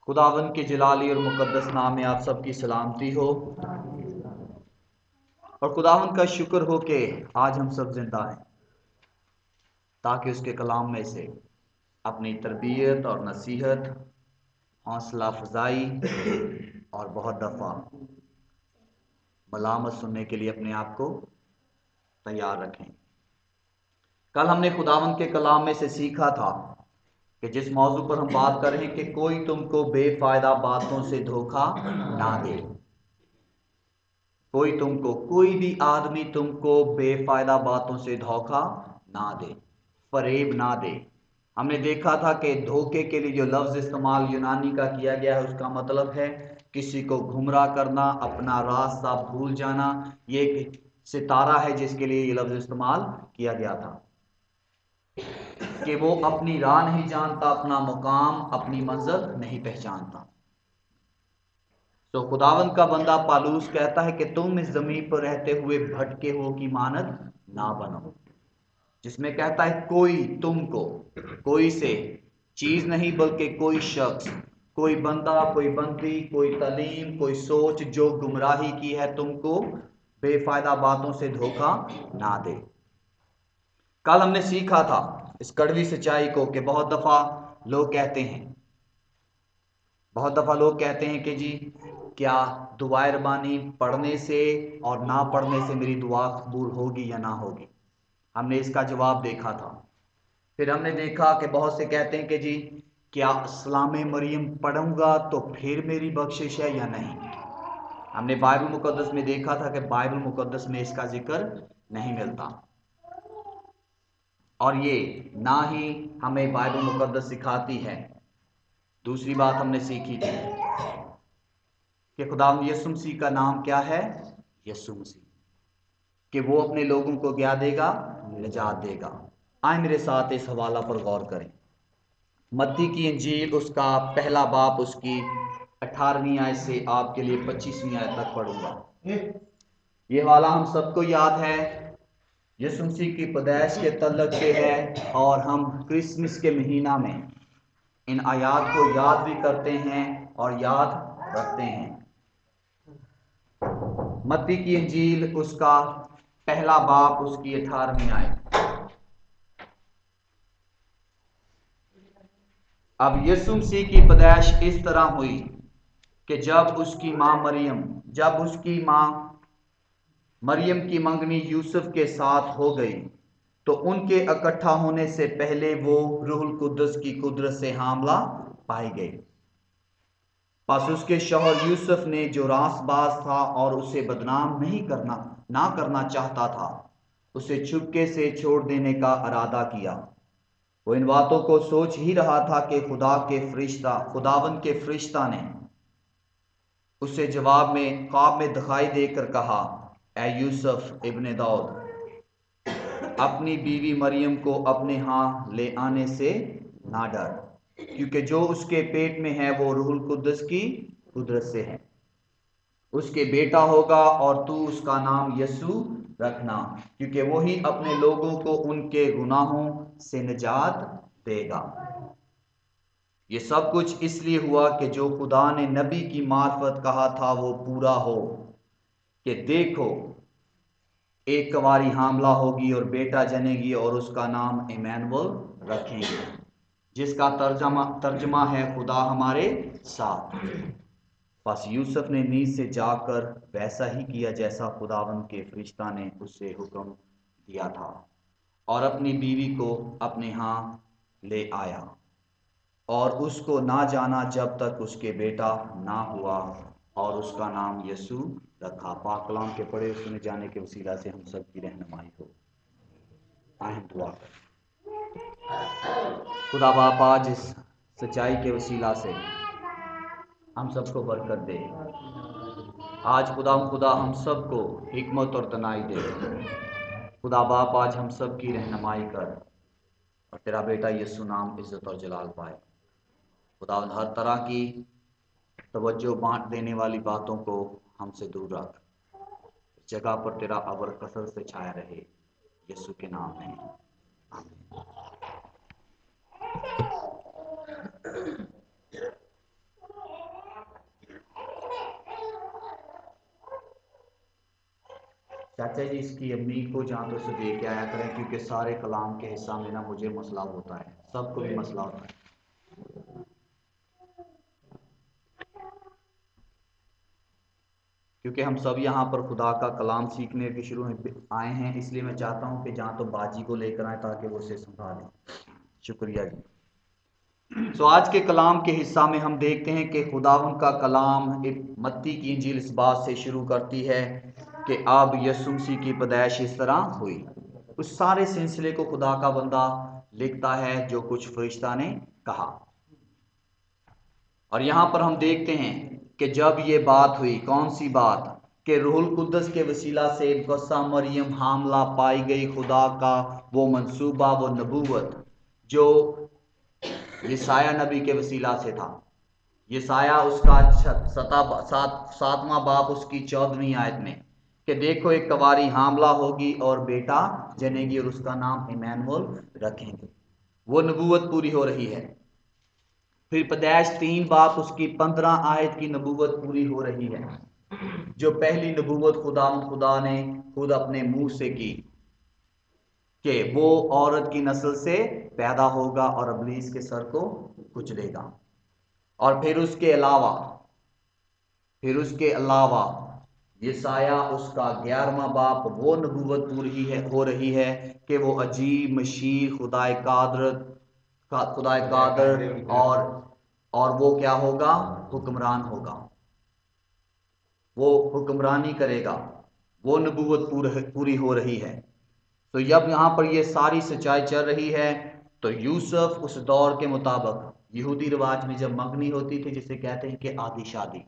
खुदावंद के जलाली और मुकद्दस नाम में आप सबकी सलामती हो और खुदावंद का शुक्र हो कि आज हम सब जिंदा हैं, ताकि उसके कलाम में से अपनी तरबियत और नसीहत, हौसला अफजाई और बहुत दफ़ा मलामत सुनने के लिए अपने आप को तैयार रखें। कल हमने खुदावंद के कलाम में से सीखा था कि जिस मौजू पर हम बात कर रहे हैं कि कोई तुमको बेफायदा बातों से धोखा ना दे। कोई भी आदमी तुमको बेफायदा बातों से धोखा ना दे, फरेब ना दे। हमने देखा था कि धोखे के लिए जो लफ्ज इस्तेमाल यूनानी का किया गया है उसका मतलब है किसी को गुमराह करना, अपना रास्ता भूल जाना। ये एक सितारा है जिसके लिए ये लफ्ज इस्तेमाल किया गया था कि वो अपनी राह नहीं जानता, अपना मुकाम, अपनी मंजिल नहीं पहचानता। तो खुदावंद का बंदा पालूस कहता है कि तुम इस जमीन पर रहते हुए भटके हुओं की मानद ना बनो, जिसमें कहता है कोई तुमको, कोई से चीज नहीं बल्कि कोई शख्स, कोई बंदा, कोई बंदी, कोई तालीम, कोई सोच जो गुमराही की है तुमको बेफायदा बातों से धोखा ना दे। कल हमने सीखा था इस कड़वी सच्चाई को कि बहुत दफा लोग कहते हैं कि जी क्या दुआए रबानी पढ़ने से और ना पढ़ने से मेरी दुआ कबूल होगी या ना होगी। हमने इसका जवाब देखा था। फिर हमने देखा कि बहुत से कहते हैं कि जी क्या सलाम मरियम पढ़ूंगा तो फिर मेरी बख्शिश है या नहीं। हमने बाइबल मुकद्दस में देखा था कि बाइबल मुकद्दस में इसका जिक्र नहीं मिलता, और ये ना ही हमें बाइबल मुकद्दस सिखाती है। दूसरी बात हमने सीखी थी कि खुदावंद यीशु मसीह का नाम क्या है, यीशु मसीह, कि वो अपने लोगों को क्या देगा, निजात देगा। आए मेरे साथ इस हवाला पर गौर करें। मत्ती की इंजील उसका पहला बाप उसकी 18वीं आयत से आपके लिए 25वीं आयत तक पढ़ूंगा। ये हवाला हम सबको याद है, यीशु मसीह की पैदाइश के तल्लक से है, और हम क्रिसमस के महीना में इन आयात को याद भी करते हैं और याद रखते हैं। मत्ती की इंजील उसका पहला बाप उसकी 18वीं आयत। अब यीशु मसीह की पैदाइश इस तरह हुई कि जब उसकी मां मरियम की मंगनी यूसुफ के साथ हो गई, तो उनके इकट्ठा होने से पहले वो रूहुल कुद्दस की कुदरत से हामला पाई गई। बस उसके शौहर यूसुफ ने, जो रासबाज था और उसे बदनाम ना करना चाहता था, उसे चुपके से छोड़ देने का इरादा किया। वो इन बातों को सोच ही रहा था कि खुदावंद के फरिश्ता ने उसे जवाब में ख्वाब में दिखाई देकर कहा, ऐ यूसुफ इब्ने दाऊद, अपनी बीवी मरियम को अपने यहाँ ले आने से ना डर, क्योंकि जो उसके पेट में है वो रूहुल कुद्दस की कुदरत से है। उसके बेटा होगा और तू उसका नाम यीशु रखना, क्योंकि वही अपने लोगों को उनके गुनाहों से निजात देगा। ये सब कुछ इसलिए हुआ कि जो खुदा ने नबी की मार्फत कहा था वो पूरा हो, कि देखो एक कुंवारी हामला होगी और बेटा जनेगी और उसका नाम इमैनुअल रखेंगे, जिसका तर्जमा है खुदा हमारे साथ। बस यूसुफ ने नींद से जाकर वैसा ही किया जैसा खुदावंद के फरिश्ता ने उससे हुक्म दिया था, और अपनी बीवी को अपने यहाँ ले आया, और उसको ना जाना जब तक उसके बेटा ना हुआ, और उसका नाम यीशु रखा। पाक कलाम के पढ़े सुने जाने के वसीला से हम सब की रहनुमाई हो। आए दुआ करें। खुदा बाप आज इस सच्चाई के वसीला से हम सबको बरकत दे। आज खुदा हम सबको हिकमत और तनाई दे। खुदा बाप आज हम सब की रहनुमाई कर, और तेरा बेटा यीशु नाम इज्जत और जलाल पाए। खुदा हर तरह की तवज्जो बांट देने वाली बातों को हमसे दूर रख। जगह पर तेरा अबर कसरत से छाया रहे, यीशु के नाम में आमीन। चाचा जी इसकी अम्मी को जहाँ तो उसे दे के आया करें, क्योंकि सारे कलाम के हिस्सा में ना मुझे मसला होता है, सबको भी मसला होता है। क्योंकि हम सब यहाँ पर खुदा का कलाम सीखने के शुरू में आए हैं, इसलिए मैं चाहता हूँ कि जहाँ तो बाजी को लेकर आए ताकि वो उसे संभालें। शुक्रिया जी। तो आज के कलाम के हिस्सा में हम देखते हैं कि खुदावंद का कलाम मत्ती की इंजील इस बात से शुरू करती है कि अब यीशु मसीह की पैदाइश इस तरह हुई। उस सारे सिलसिले को खुदा का बंदा लिखता है जो कुछ फरिश्ता ने कहा। और यहाँ पर हम देखते हैं कि जब ये बात हुई, कौन सी बात, कि रूहुल कुद्दस के वसीला से मुकद्दसा मरियम हामला पाई गई, खुदा का वो मंसूबा, वो नबूवत जो यसाया नबी के वसीला से था। यसाया उसका सातवां बाप उसकी 14वीं आयत में, कि देखो एक कवारी हामला होगी और बेटा जनेगी और उसका नाम इमैनुअल रखेंगे। वो नबूवत पूरी हो रही है। फिर पैदाइश 3 बाप उसकी 15 आयत की नबूवत पूरी हो रही है, जो पहली नबूवत खुदा ने खुद अपने मुंह से की कि वो औरत की नस्ल से पैदा होगा और इब्लीस के सर को कुचलेगा। और फिर उसके अलावा यसाया उसका 11वां बाप, वो नबूवत पूरी हो रही है कि वो अजीब मशीह खुदाए कादर और वो क्या होगा, हुक्मरान होगा, वो हुक्मरानी करेगा। वो नबूवत पूरी हो रही है। तो जब यहाँ पर ये सारी सच्चाई चल रही है, तो यूसुफ उस दौर के मुताबिक यहूदी रिवाज में जब मंगनी होती थी, जिसे कहते हैं कि आधी शादी,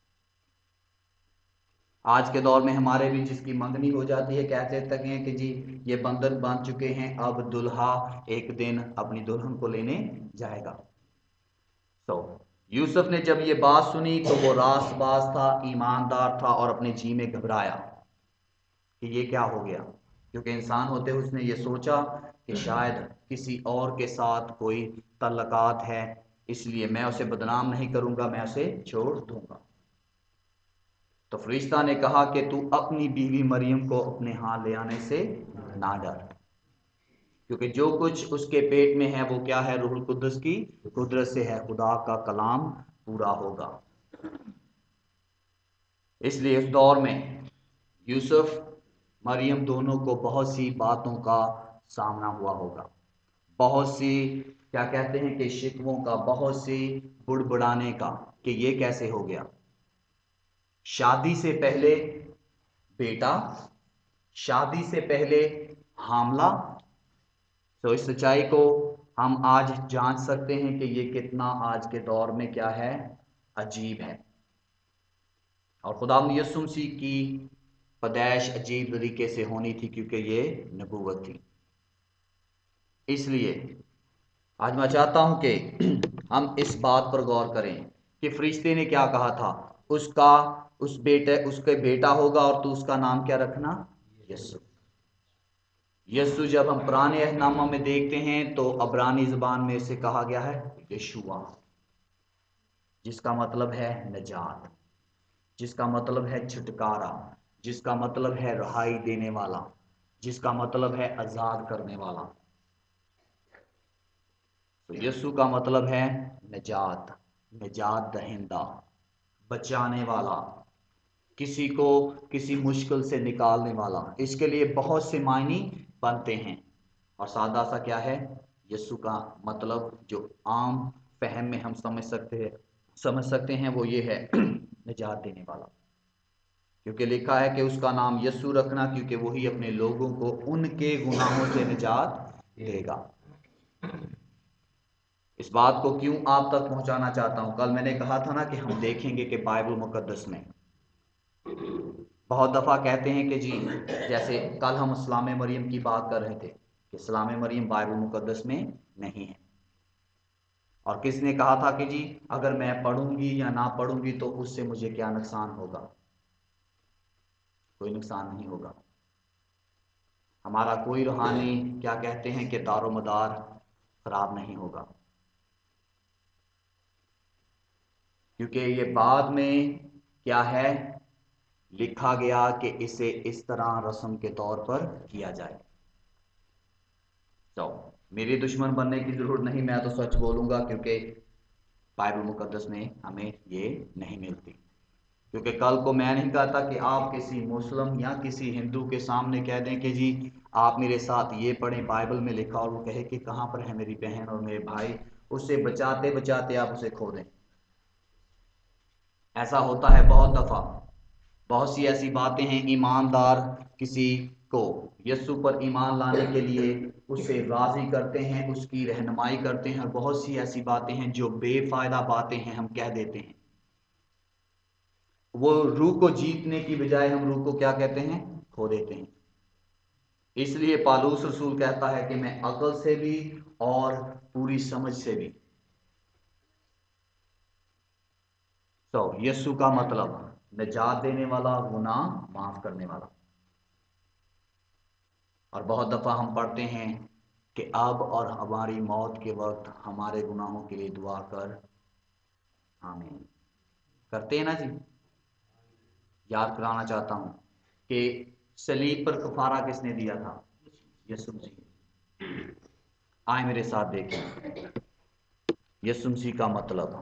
आज के दौर में हमारे भी जिसकी मंगनी हो जाती है, कहते तक हैं कि जी ये बंधन बांध चुके हैं, अब दुल्हा एक दिन अपनी दुल्हन को लेने जाएगा। तो यूसुफ ने जब ये बात सुनी तो वो रासबाज था, ईमानदार था और अपने जी में घबराया कि ये क्या हो गया, क्योंकि इंसान होते हुए उसने ये सोचा कि शायद किसी और के साथ कोई तल्लकात है, इसलिए मैं उसे बदनाम नहीं करूंगा, मैं उसे छोड़ दूंगा। तो फरिश्ता ने कहा कि तू अपनी बीवी मरियम को अपने यहाँ ले आने से ना डर, क्योंकि जो कुछ उसके पेट में है वो क्या है, रूहुल कुद्दस की कुदरत से है, खुदा का कलाम पूरा होगा। इसलिए उस दौर में यूसुफ मरियम दोनों को बहुत सी बातों का सामना हुआ होगा, बहुत सी क्या कहते हैं कि शिकवों का, बहुत सी बुड़बुड़ाने का कि ये कैसे हो गया। शादी से पहले बेटा, शादी से पहले हामला। तो इस सच्चाई को हम आज जांच सकते हैं कि ये कितना आज के दौर में क्या है, अजीब है। और खुदा यीशु मसीह की पैदाइश अजीब तरीके से होनी थी, क्योंकि ये नबूवत थी। इसलिए आज मैं चाहता हूं कि हम इस बात पर गौर करें कि फरिश्ते ने क्या कहा था, उसके बेटा होगा और तू उसका नाम क्या रखना, यीशु। यीशु जब हम पुराने अहदनामा में देखते हैं तो अब्रानी ज़बान में इसे कहा गया है यशुआ, जिसका मतलब है निजात, जिसका मतलब है छुटकारा, जिसका मतलब है रहाई देने वाला, जिसका मतलब है आज़ाद करने वाला। तो यीशु का मतलब है निजात, निजात दहिंदा, बचाने वाला, किसी को किसी मुश्किल से निकालने वाला। इसके लिए बहुत से मायने बनते हैं, और सादा सा क्या है, यीशु का मतलब जो आम फहम में हम समझ सकते हैं वो ये है निजात देने वाला। क्योंकि लिखा है कि उसका नाम यीशु रखना, क्योंकि वही अपने लोगों को उनके गुनाहों से निजात देगा। इस बात को क्यों आप तक पहुंचाना चाहता हूं, कल मैंने कहा था ना कि हम देखेंगे कि बाइबल मुकद्दस में बहुत दफ़ा कहते हैं कि जी, जैसे कल हम इस्लाम मरियम की बात कर रहे थे कि इस्लाम मरियम बाइबल मुकद्दस में नहीं है, और किसने कहा था कि जी अगर मैं पढ़ूंगी या ना पढ़ूंगी तो उससे मुझे क्या नुकसान होगा। कोई नुकसान नहीं होगा, हमारा कोई रूहानी क्या कहते हैं कि दारो मदार खराब नहीं होगा, क्योंकि ये बाद में क्या है, लिखा गया कि इसे इस तरह रस्म के तौर पर किया जाए। तो मेरे दुश्मन बनने की जरूरत नहीं, मैं तो सच बोलूंगा, क्योंकि बाइबल मुकद्दस में हमें ये नहीं मिलती। क्योंकि कल को मैं नहीं कहता कि आप किसी मुस्लिम या किसी हिंदू के सामने कह दें कि जी आप मेरे साथ ये पढ़ें, बाइबल में लिखा, और वो कहे कि कहाँ पर है मेरी बहन और मेरे भाई, उससे बचाते बचाते आप उसे खो दें। ऐसा होता है बहुत दफा। बहुत सी ऐसी बातें हैं, ईमानदार किसी को यीशु पर ईमान लाने के लिए उसे राजी करते हैं, उसकी रहनुमाई करते हैं, और बहुत सी ऐसी बातें हैं जो बेफायदा बातें हैं, हम कह देते हैं। वो रूह को जीतने की बजाय हम रूह को क्या कहते हैं, खो देते हैं। इसलिए पालूस रसूल कहता है कि मैं अकल से भी और पूरी समझ से भी। तो यीशु का मतलब निजात देने वाला, गुनाह माफ करने वाला। और बहुत दफा हम पढ़ते हैं कि अब और हमारी मौत के वक्त हमारे गुनाहों के लिए दुआ कर, आमीन। करते हैं ना जी। याद कराना चाहता हूं कि सलीब पर कफारा किसने दिया था, यीशु मसीह। आए मेरे साथ देखें, यीशु मसीह का मतलब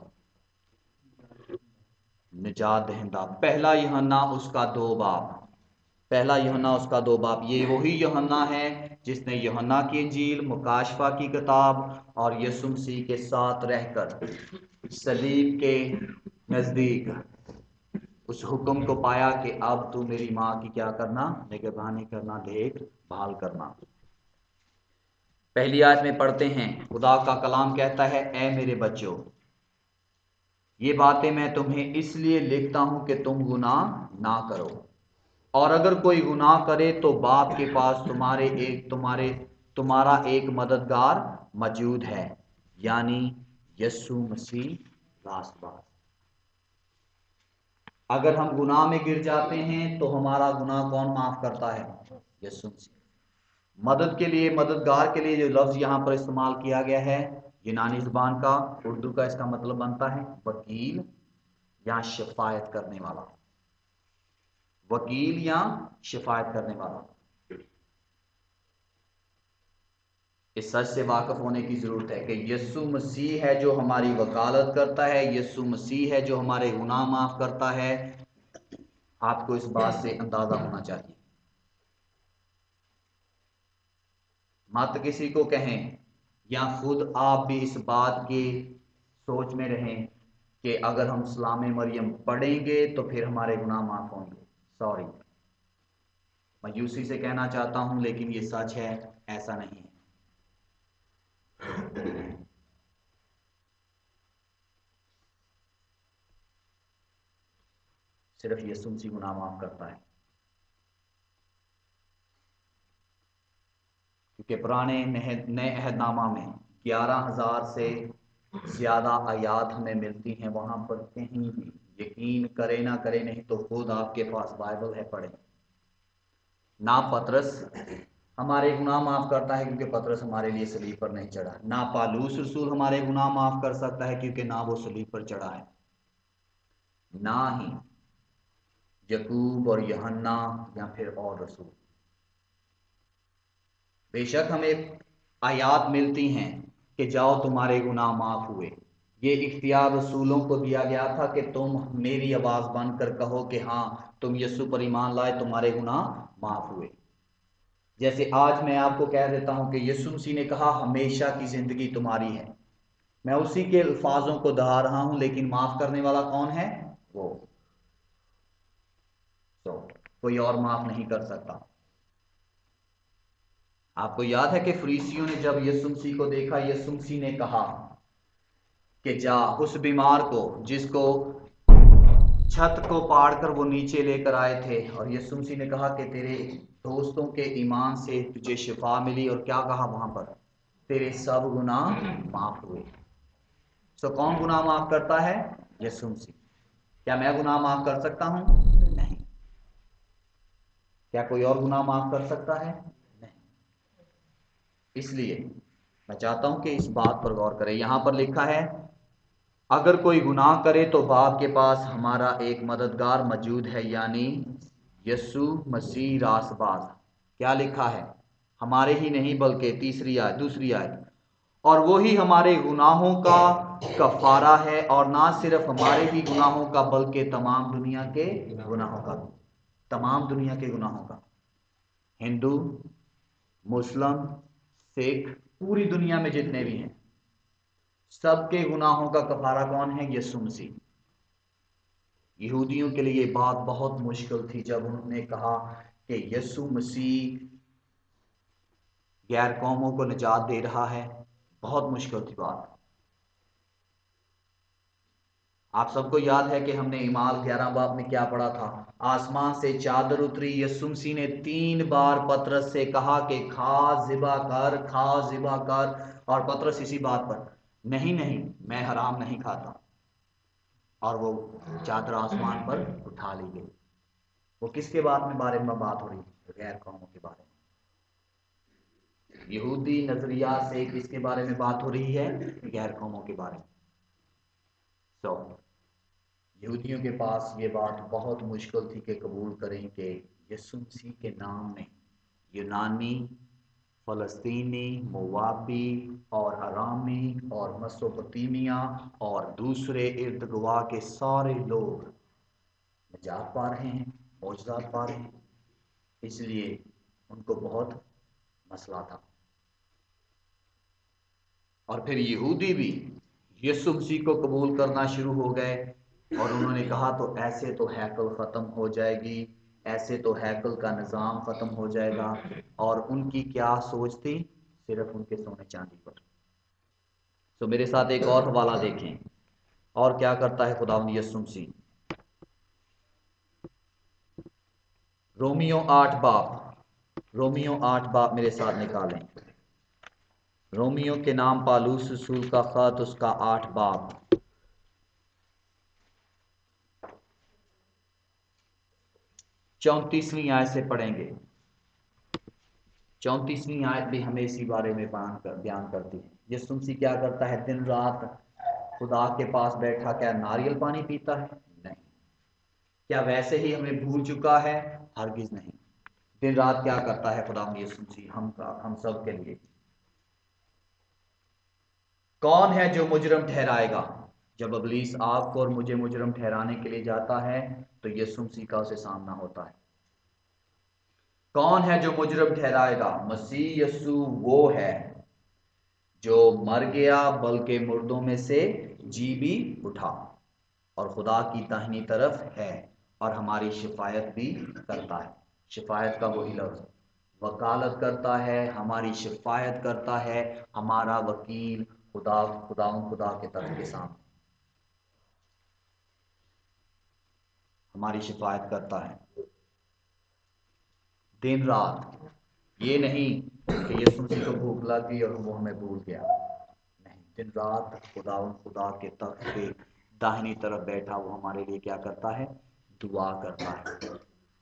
निजात दहिंदा। पहला यूहन्ना उसका 2 बाब, पहला यूहन्ना उसका 2 बाब, ये वही यूहन्ना है जिसने यूहन्ना की इंजील, मुकाशफा की किताब और यीशु मसीह के साथ रहकर सलीब के नजदीक उस हुक्म को पाया कि अब तू मेरी माँ की क्या करना, निगरानी करना, देखभाल करना। पहली आयत में पढ़ते हैं, खुदा का कलाम कहता है, ऐ मेरे बच्चों, ये बातें मैं तुम्हें इसलिए लिखता हूं कि तुम गुनाह ना करो। और अगर कोई गुनाह करे तो बाप के पास तुम्हारा एक मददगार मौजूद है, यानी यीशु मसीह रास्तबाज। अगर हम गुनाह में गिर जाते हैं तो हमारा गुनाह कौन माफ करता है, यीशु मसीह। मदद के लिए, मददगार के लिए जो लफ्ज यहां पर इस्तेमाल किया गया है यूनानी जुबान का, उर्दू का इसका मतलब बनता है वकील या शिफायत करने वाला। वकील या शिफायत करने वाला। इस सच से वाकिफ होने की जरूरत है कि यीशु मसीह है जो हमारी वकालत करता है, यीशु मसीह है जो हमारे गुनाह माफ करता है। आपको इस बात से अंदाजा होना चाहिए। मत किसी को कहें या खुद आप भी इस बात की सोच में रहें कि अगर हम सलाम मरियम पढ़ेंगे तो फिर हमारे गुनाह माफ होंगे। सॉरी, मायूसी से कहना चाहता हूं, लेकिन ये सच है, ऐसा नहीं है। सिर्फ यीशु मसीह गुनाह माफ करता है। क्योंकि पुराने नए अहदनामा में 11,000 से ज्यादा आयात हमें मिलती हैं। वहां पर कहीं भी, यकीन करे ना करे, नहीं तो खुद आपके पास बाइबल है, पढ़े ना। पतरस हमारे गुनाह माफ करता है क्योंकि पतरस हमारे लिए सलीब पर नहीं चढ़ा। ना पालूस रसूल हमारे गुनाह माफ कर सकता है क्योंकि ना वो सलीब पर चढ़ा है। ना ही यकूब और यूहन्ना या फिर और रसूल। बेशक हमें आयात मिलती हैं कि जाओ तुम्हारे गुनाह माफ हुए। ये इख्तियार रसूलों को दिया गया था कि तुम मेरी आवाज बनकर कहो कि हाँ तुम यीशु पर ईमान लाए, तुम्हारे गुनाह माफ हुए। जैसे आज मैं आपको कह देता हूं कि यीशु मसीह ने कहा हमेशा की जिंदगी तुम्हारी है। मैं उसी के अल्फाजों को दोहरा रहा हूं, लेकिन माफ करने वाला कौन है, वो। तो कोई और माफ नहीं कर सकता। आपको याद है कि फरीसियों ने जब यीशु मसीह को देखा, यीशु मसीह ने कहा कि जा उस बीमार को, जिसको छत को पाड़कर वो नीचे लेकर आए थे, और यीशु मसीह ने कहा कि तेरे दोस्तों के ईमान से तुझे शिफा मिली, और क्या कहा वहां पर, तेरे सब गुनाह माफ हुए। सो कौन गुनाह माफ करता है, यीशु मसीह। क्या मैं गुनाह माफ कर सकता हूं, नहीं। क्या कोई और गुनाह माफ कर सकता है, नहीं। इसलिए मैं चाहता हूं कि इस बात पर गौर करें। यहां पर लिखा है अगर कोई गुनाह करे तो बाप के पास हमारा एक मददगार मौजूद है, यानी यीशु मसीह रासबाज। क्या लिखा है? हमारे ही नहीं बल्कि दूसरी आयत, और वो ही हमारे गुनाहों का कफारा है, और ना सिर्फ हमारे ही गुनाहों का बल्कि तमाम दुनिया के गुनाहों का। तमाम दुनिया के गुनाहों का। हिंदू, मुस्लिम, सिख, पूरी दुनिया में जितने भी हैं, सबके गुनाहों का कफारा कौन है? यीशु मसीह। यहूदियों के लिए बात बहुत मुश्किल थी जब उन्होंने कहा कि यीशु मसीह गैर कौमों को निजात दे रहा है। बहुत मुश्किल थी बात। आप सबको याद है कि हमने इमाल 11 बाब में क्या पढ़ा था? आसमान से चादर उतरी, यीशु मसीह ने 3 बार पतरस से कहा कि खा जिबा कर, खा जिबा कर, और पतरस इसी बात पर, नहीं नहीं, मैं हराम नहीं खाता, और वो चादर आसमान पर उठा ली गई। वो किसके बारे में बात हो रही है? गैर कौमों के बारे में। यहूदी नजरिया से किसके बारे में बात हो रही है? गैर कौमों के बारे में। यहूदियों के पास ये बात बहुत मुश्किल थी कि कबूल करें कि यीशु मसीह के नाम में यूनानी, फ़लस्तीनी, मोवाबी और अरामी और मेसोपोटामिया और दूसरे इर्द गिर्द के सारे लोग निजात पा रहे हैं, मौजूदात पा रहे हैं। इसलिए उनको बहुत मसला था। और फिर यहूदी भी यीशु मसीह को कबूल करना शुरू हो गए, और उन्होंने कहा तो ऐसे तो हैकल ख़त्म हो जाएगी, ऐसे तो हैकल का निज़ाम ख़त्म हो जाएगा। और उनकी क्या सोच थी? सिर्फ उनके सोने चांदी पर। तो मेरे साथ एक और हवाला देखें, और क्या करता है खुदावंद यीशु मसीह। रोमियो 8 बाब, रोमियो 8 बाब मेरे साथ निकालें। रोमियो के नाम पालूस रसूल का ख़त, उसका 8 बाब, 34वीं आयत से पढ़ेंगे। 34वीं आयत भी हमें इसी बारे में बयान करती है। यीशु मसीह क्या करता है? दिन रात खुदा के पास बैठा क्या नारियल पानी पीता है? नहीं। क्या वैसे ही हमें भूल चुका है? हरगिज नहीं। दिन रात क्या करता है खुदा यीशु मसीह हम सब के लिए? कौन है जो मुजरम ठहराएगा? जब इब्लीस आपको और मुझे मुजरम ठहराने के लिए जाता है तो यीशु मसीह का उसे सामना होता है। कौन है जो मुजरम ठहराएगा? मसीह यीशु वो है जो मर गया बल्कि मुर्दों में से जी भी उठा, और खुदा की दाहिनी तरफ है, और हमारी शिफायत भी करता है। शिफायत का वही लफ्ज, वकालत करता है, हमारी शिफायत करता है, हमारा वकील खुदा के तख्त के सामने हमारी शिफायत करता है दिन रात। ये नहीं कि यीशु मसीह को भूख लग गई और वो हमें भूल गया। नहीं, दिन रात खुदा के तख्त के दाहिनी तरफ बैठा वो हमारे लिए क्या करता है? दुआ करता है।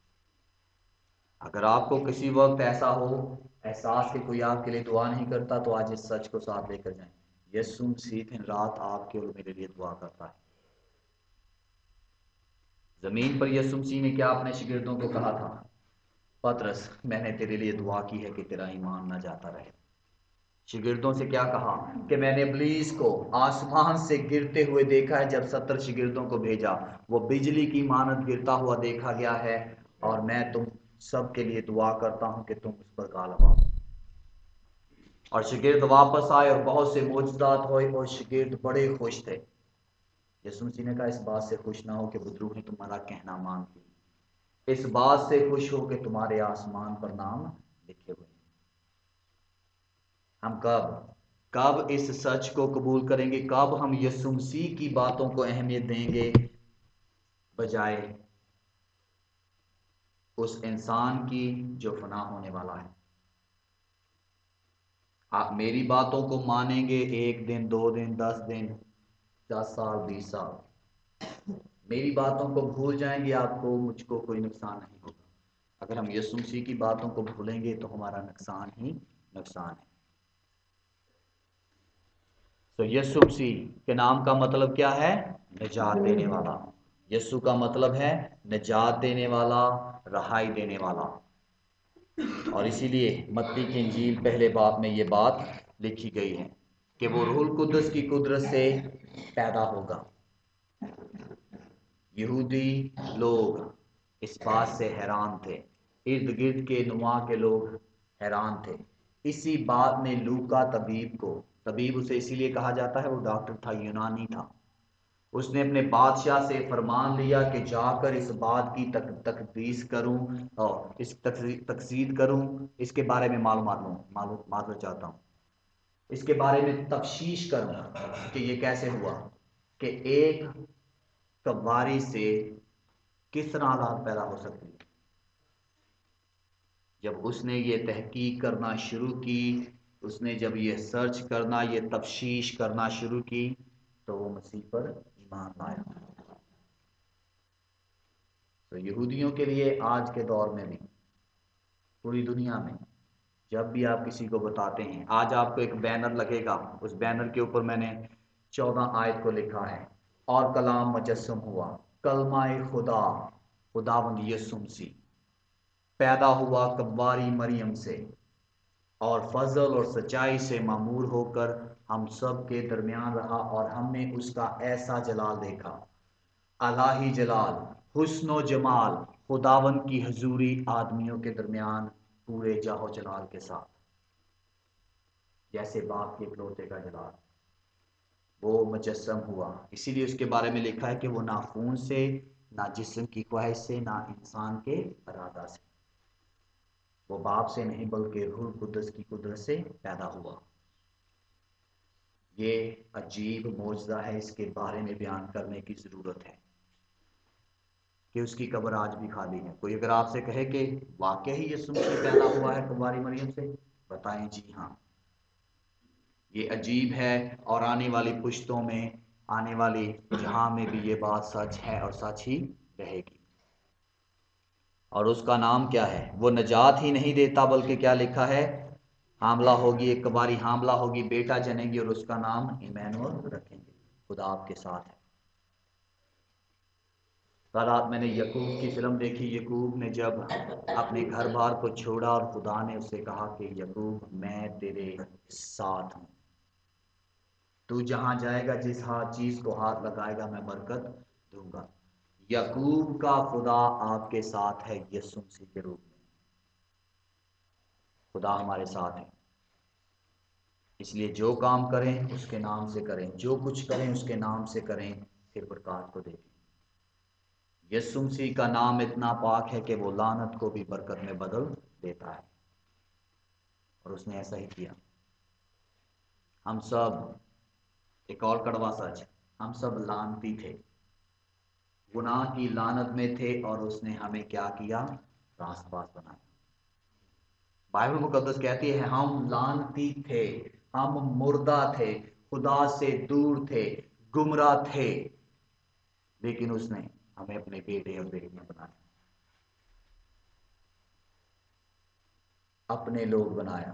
अगर आपको किसी वक्त ऐसा हो एहसास कि कोई आपके लिए दुआ नहीं करता, तो आज इस सच को साथ लेकर जाएं। यीशु मसीह दिन रात आपके और मेरे लिए दुआ करता है। जमीन पर यीशु मसीह ने क्या अपने शिगिर्दों को कहा था? पतरस, मैंने तेरे लिए दुआ की है कि तेरा ईमान ना जाता रहे। शिगिर्दों से क्या कहा? कि मैंने इब्लीस को आसमान से गिरते हुए देखा है। जब 70 शिगिर्दों को भेजा, वो बिजली की मानद गिरता हुआ देखा गया है, और मैं तुम सबके लिए दुआ करता हूं कि तुम उस पर गालिब आओ। और शिगिर्द वापस आए और बहुत से मोजदात हुए, और शिगिर्द बड़े खुश थे। यीशु मसीह ने कहा इस बात से खुश ना हो कि बुजुर्ग ने तुम्हारा कहना मान ली, इस बात से खुश हो कि तुम्हारे आसमान पर नाम लिखे हुए। हम कब कब इस सच को कबूल करेंगे? कब हम यीशु मसीह की बातों को अहमियत देंगे बजाय उस इंसान की जो फना होने वाला है? आप मेरी बातों को मानेंगे 1 दिन, 2 दिन, 10 दिन, 10 साल, 20 साल, मेरी बातों को भूल जाएंगे, आपको मुझको कोई नुकसान नहीं होगा। अगर हम यीशु मसीह की बातों को भूलेंगे तो हमारा नुकसान ही नुकसान है। तो यीशु मसीह के नाम का मतलब क्या है? निजात देने वाला। यीशु का मतलब है निजात देने वाला, रहाई देने वाला। और इसीलिए मत्ती की इंजील पहले बाब में ये बात लिखी गई है कि वो रूहुल कुद्दस की कुदरत से पैदा होगा। यहूदी लोग इस बात से हैरान थे, इर्द गिर्द के नुमा के लोग हैरान थे। इसी बात ने लूका तबीब को, तबीब उसे इसीलिए कहा जाता है, वो डॉक्टर था, यूनानी था, उसने अपने बादशाह से फरमान लिया कि जाकर इस बात की तकदीस करूं और इस तकसीद करूं, इसके बारे में मालूमात चाहता हूं, इसके बारे में तफ्शीश करूं कि ये कैसे हुआ कि एक कव्वारी से किस तरह औलाद पैदा हो सकती है। जब उसने ये तहकीक करना शुरू की, उसने जब ये सर्च करना, ये तफ्शीश करना शुरू की, तो वो मसीह पर ईमान लाया। तो यहूदियों के लिए आज के दौर में भी, पूरी दुनिया में, जब भी आप किसी को बताते हैं, आज आपको एक बैनर लगेगा, उस बैनर के ऊपर मैंने 14 आयत को लिखा है, और कलाम मुजस्सम हुआ, कलमाए खुदा, खुदावंद यीशु मसीह पैदा हुआ कव्वारी मरियम से, और फजल और सच्चाई से मामूर होकर हम सब के दरमियान रहा, और हमने उसका ऐसा जलाल देखा, अलाही जलाल, हुस्नो जमाल, खुदावन की हजूरी आदमियों के दरमियान पूरे जाहो जलाल के साथ, जैसे बाप के इकलौते का जलाल। वो मुजस्सम हुआ, इसीलिए उसके बारे में लिखा है कि वो ना खून से, ना जिस्म की ख्वाहिश से, ना इंसान के इरादा से, वो बाप से नहीं बल्कि रूह कुद्दस की कुदरत से पैदा हुआ। ये अजीब मौजज़ा है, इसके बारे में बयान करने की ज़रूरत है कि उसकी कब्र आज भी खाली है। कोई अगर आपसे कहे कि वाकई ही यीशु मसीह पैदा हुआ है कुंवारी मरियम से, बताएं जी हाँ। ये अजीब है, और आने वाली पुश्तों में, आने वाली जहां में भी ये बात सच है और सच ही रहेगी। और उसका नाम क्या है? वो नजात ही नहीं देता, बल्कि क्या लिखा है? हामला होगी, एक कुंवारी हामला होगी, बेटा जनेगी, और उसका नाम इमैनुअल रखेंगे, खुदा आपके साथ है। कल रात मैंने यकूब की फिल्म देखी। यकूब ने जब अपने घर बार को छोड़ा और खुदा ने उससे कहा कि यकूब मैं तेरे साथ हूं, तू जहां जाएगा, जिस हर चीज को हाथ लगाएगा, मैं बरकत दूंगा। यकूब का खुदा आपके साथ है यीशु मसीह के रूप में। खुदा हमारे साथ है, इसलिए जो काम करें उसके नाम से करें, जो कुछ करें उसके नाम से करें, फिर बरकत को देखें। यीशु मसीह का नाम इतना पाक है कि वो लानत को भी बरकत में बदल देता है, और उसने ऐसा ही किया। हम सब, एक और कड़वा सच, हम सब लानती थे, गुनाह की लानत में थे, और उसने हमें क्या किया? रास्तबाज बनाया। बाइबल मुकद्दस कहती है हम लानती थे, हम मुर्दा थे, खुदा से दूर थे, गुमराह थे, लेकिन उसने हमें अपने बेटे और बेटियां बनाया, अपने लोग बनाया।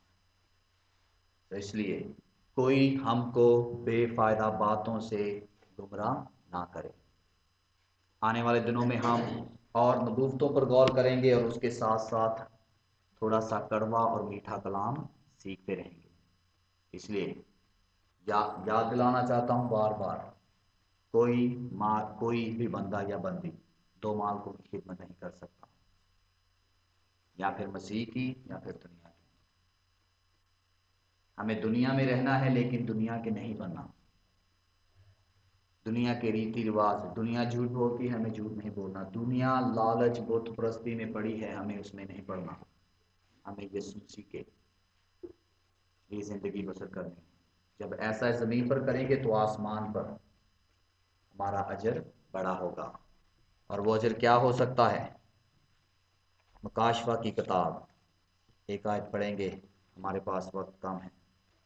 तो इसलिए कोई हमको बेफायदा बातों से गुमराह ना करे। आने वाले दिनों में हम और नबूवतों पर गौर करेंगे, और उसके साथ साथ थोड़ा सा कड़वा और मीठा कलाम सीखते रहेंगे। इसलिए याद दिलाना चाहता हूं बार बार, कोई भी बंदा या बंदी दो मालिकों की खिदमत नहीं कर सकता, या फिर मसीह की या फिर दुनिया की। हमें दुनिया में रहना है, लेकिन दुनिया के नहीं बनना। दुनिया के रीति रिवाज, दुनिया झूठ बोलती है, हमें झूठ नहीं बोलना। दुनिया लालच बुत परस्ती में पड़ी है, हमें उसमें नहीं पड़ना। हमें यीशु मसीह के लिए जिंदगी बसर करनी है। जब ऐसा जमीन पर करेंगे तो आसमान पर हमारा अजर बड़ा होगा। और वो अजर क्या हो सकता है? मुकाशवा की किताब एक आयत पढ़ेंगे, हमारे पास वक्त कम है।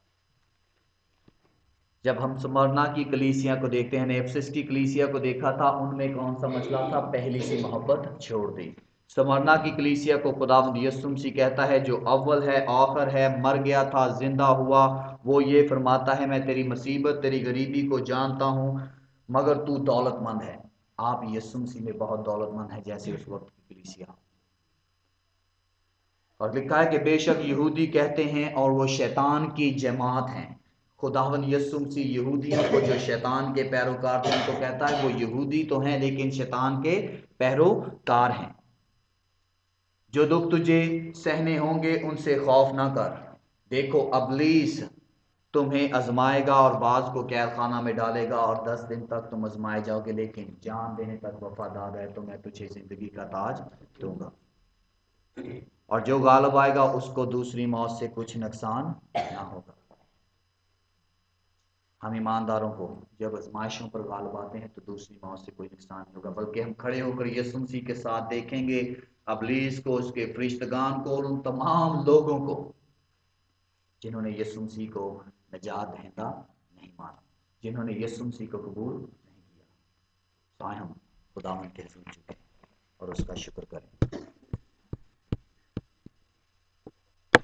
जब हम स्मरना की कलीसिया को देखते हैं, एफेसस की कलीसिया को देखा था, उनमें कौन सा मसला था? पहली सी मोहब्बत छोड़ दी। स्मरना की कलीसिया को खुदावंद यीशु मसीह कहता है, जो अव्वल है आखिर है, मर गया था जिंदा हुआ, वो ये फरमाता है, मैं तेरी मुसीबत तेरी गरीबी को जानता हूं, मगर तू दौलतमंद है। आप यीशु मसीह में बहुत दौलतमंद है, जैसे उस वक्त की कलीसिया। और लिखा है कि बेशक यहूदी कहते हैं और वो शैतान की जमात हैं। खुदावंद यीशु मसीह यहूदियों को, जो शैतान के पैरोकार थे, उनको कहता है वो यहूदी तो हैं लेकिन शैतान के पैरोकार हैं। जो दुख तुझे सहने होंगे उनसे खौफ ना कर, देखो अबलीस तुम्हें आजमाएगा और बाज को कैद खाना में डालेगा, और 10 दिन तक तुम आजमाए जाओगे, लेकिन जान देने तक वफादार है तो मैं तुझे जिंदगी का ताज दूंगा। और जो गालिब आएगा उसको दूसरी मौत से कुछ नुकसान ना होगा। हम ईमानदारों को जब आजमाइशों पर गालिब आते हैं तो दूसरी मौत से कोई नुकसान नहीं होगा, बल्कि हम खड़े होकर यीशु मसीह के साथ देखेंगे अबलीस को, उसके फरिश्तगान को और उन तमाम लोगों को जिन्होंने यीशु मसीह को निजात दहिंदा नहीं माना, जिन्होंने यीशु मसीह को कबूल नहीं किया। तो आए हम खुदावंद के हुजूर झुकें और उसका शुक्र करें।